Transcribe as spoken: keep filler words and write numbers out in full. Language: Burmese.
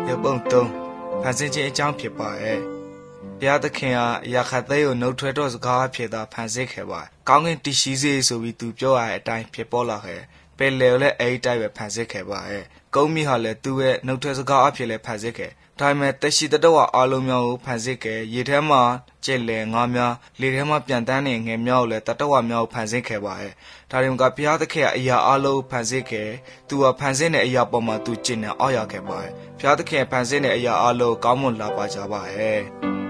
ရုပ်ပုံသုံးဖန်ဆင်းခြင်းအကြောင်းဖြစ်ပါရဲ့ဘုရားသခင်ကရာခသဲကိုနှုတ်ထွက်တော်စကားအဖြစ်သာဖန်ဆင်းခဲ့ပါကောင်းကင်တရှိစေဆိုပြီးသူပြောရတဲ့အတိုင်းဖြစ်ပေါ်လာခဲ့ပယ်လယ်ကိုလည်းအဲ့ဒီတိုင်းပဲဖန်ဆင်းခဲ့ပါရဲ့ကုန်းမြင့်ဟာလည်းသူ့ရဲ့နှုတ်ထွက်စကားအဖြစ်လည်းဖန်ဆင်းခဲ့ဒါပေမဲ့တရှိတတော်ဝအားလုံးများကိုဖန်ဆင်းခဲ့ရေထဲမှာကျက်လေငါးများလေထဲမှာပြန်တန်းနေငယ်များကိုလည်းတတဝများကိုဖန်ဆင်းခဲ့ပါရဲ့ဒါရင်ကဘုရားသခင်ကအရာအလုံးဖန်ဆင်းခဲ့သူကဖန်ဆင်းတဲ့အရာပေါ်မှာသူကျင့်နေအောင်ရခဲ့ပါရဲ့ဘုရားသခင်ဖန်ဆင်းတဲ့အရာအလုံးကောင်းမွန်လာပါကြပါရဲ့